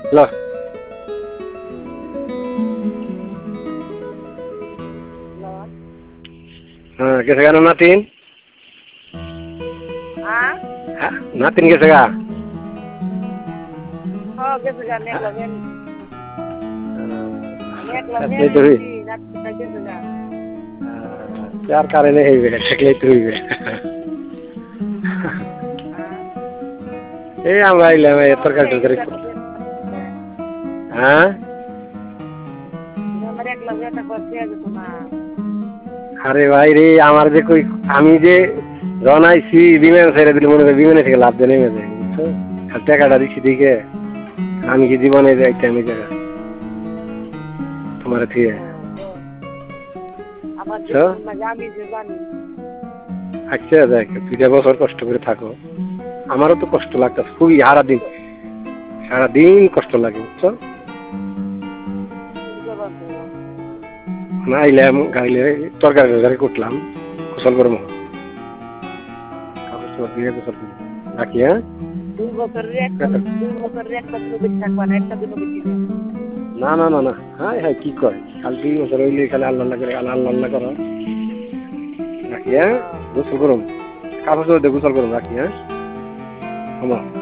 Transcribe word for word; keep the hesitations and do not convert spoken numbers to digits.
ল হ্যাঁ গেছে কেন নাতিন নাতিন গেছে গা চার কারণে হইবে থাকলেই তো হইবে এই আমরা আইলাম তরকারি টরকারি হ্যাঁ আরে ভাই রে আমার যে কই আমি যে জনাইছি বিমান ছেড়ে দিলে মনে করি বিমানে থেকে লাভ দিয়ে নেমে যায় বুঝছো আর টাকাটা দিচ্ছি দিকে আমি কি জীবনে যাইতাম এই জায়গা তোমার থেকে আচ্ছা দেখ দুইটা বছর কষ্ট করে থাকো আমারও তো কষ্ট লাগতেছে খুবই সারাদিন সারাদিন কষ্ট লাগে বুঝছো না আইলাম গাইলে তরকারি টরকারি করলাম গোসল করবো কাপড় দিয়ে গোসল করবো রাখি হ্যাঁ না না না না হ্যাঁ হ্যাঁ কি কয় কাল দুই বছর হইলে খালি আল্লাহ আল্লাহ করে আল্লাহ আল্লাহ করো রাখি হ্যাঁ গোসল করুন কাপড় দিয়ে গোসল করুন রাখি হ্যাঁ